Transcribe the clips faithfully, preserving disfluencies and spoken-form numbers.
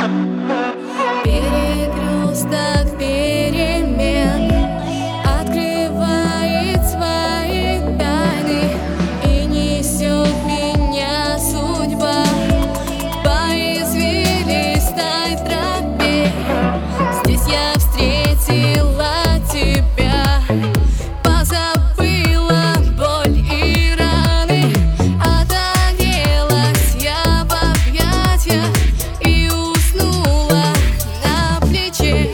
Перекресток перемен открывает свои тайны, и несет меня судьба по извилистой тропе. Здесь я встретила тебя, позабыла боль и раны, отогрелась я в объятиях и уснула на плече.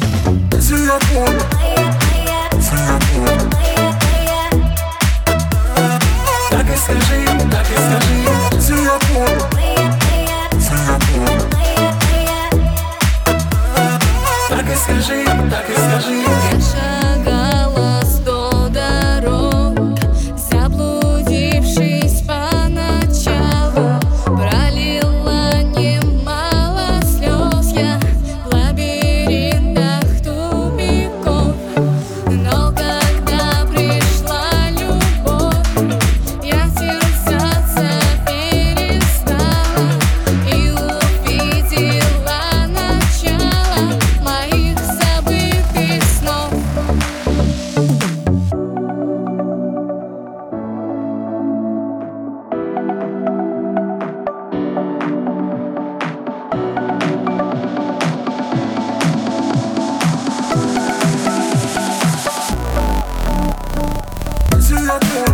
Так и скажи, так и скажи, так и скажи, так и скажи. Я шагала сто дорог, заблудившись поначалу, пролила немало слез я в лабиринтах тупиков. Но когда пришла любовь, я терзаться перестала и увидела начало моих забытых снов. Золотой